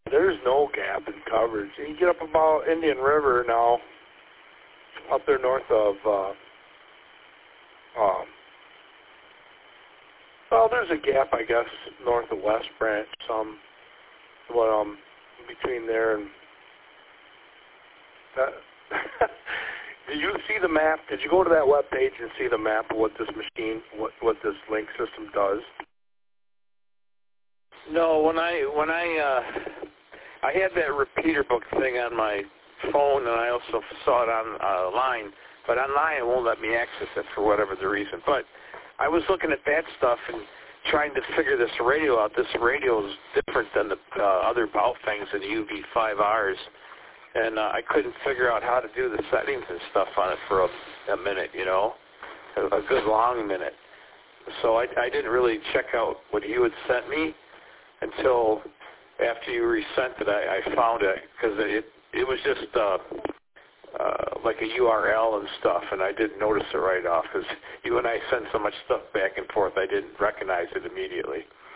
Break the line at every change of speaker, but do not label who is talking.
there's no gap in coverage. You get up about Indian River now, up there north of, well, there's a gap, I guess, north of West Branch, but between there and that. Did you see the map? Did you go to that web page and see the map of what this machine, what this link system does?
No, when I had that repeater book thing on my phone, and I also saw it online, but online it won't let me access it for whatever the reason. But I was looking at that stuff and trying to figure this radio out. This radio is different than the other Bout things in the UV5Rs, and I couldn't figure out how to do the settings and stuff on it for a minute, you know, a good long minute. So I didn't really check out what you had sent me until after you resent it. I found it because it was just like a URL and stuff, and I didn't notice it right off because you and I sent so much stuff back and forth I didn't recognize it immediately.